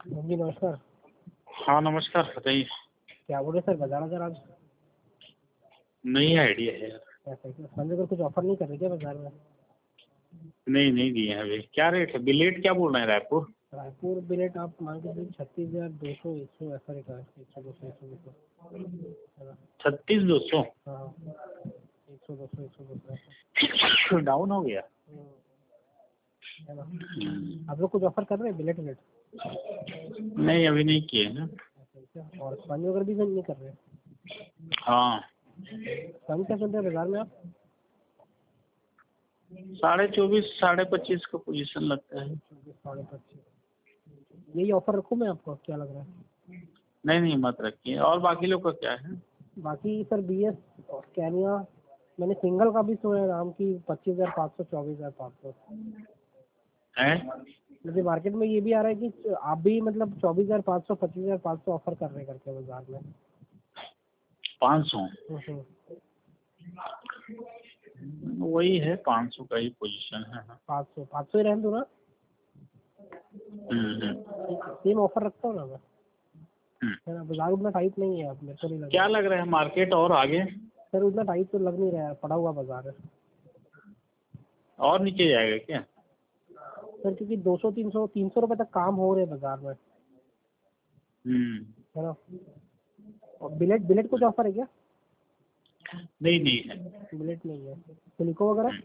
जी नमस्कार। हाँ नमस्कार, बताइए। क्या बोले सर, बाजार अगर आज नहीं आइडिया है यार। ऐसा क्या समझ, अगर कुछ ऑफर नहीं कर रहे क्या बाजार में? नहीं नहीं दिए हैं अभी। क्या रेट है? बिलेट क्या बोल रहे हैं रायपुर? रायपुर बिलेट आप मान के चलिए 36,200 100 ऐसा रेट है। 100 200 100 200 36,200। हाँ 100 200 100 200 ऐसा। डाउन हो गया। है ना? आप लोग कुछ ऑफर कर रहे हैं बिलेट बिलेट? नहीं अभी नहीं किए ना। ऐसा क्या? और स्पंज वगैरह भी नहीं कर रहे? हाँ स्पंज क्या चल रहा है बाजार में आप? 24.5 25.5 का पोजीशन लगता है। 25.5 यही ऑफर रखूँ मैं आपको, क्या लग रहा है? नहीं नहीं मत रखिए। और बाकी लोग का क्या है? बाकी सर BS और कैनिया मैंने सिंगल का भी सुना है नाम की 25,500 24,500। हैं? मुझे मार्केट में ये भी आ रहा है कि आप भी मतलब 24,500 25,500 ऑफर कर रहे करके बाजार में। 500 हम्म। वही है, 500 का ही पोजीशन है। 500 ही रहने दो ना। सेम ऑफर रखता हूँ ना मैं, है ना? बाजार उतना टाइट नहीं है, अब मेरे को नहीं लग क्या रहा। लग रहा है मार्केट और आगे? सर उतना टाइट तो लग नहीं रहा है, पड़ा हुआ बाजार है और नीचे जाएगा क्या? सर, क्योंकि 200 300 रुपए तक काम हो रहे हैं बाजार में, है ना? और बिलेट बिलेट कुछ ऑफर है क्या? नहीं नहीं है। बिलेट नहीं है। सिलिको वगैरह?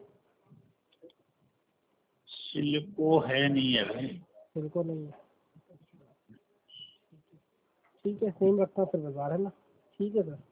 सिलिको है नहीं है अभी। सिलिको नहीं है। ठीक है, सेम रखता हूँ फिर बाजार, है ना? ठीक है सर।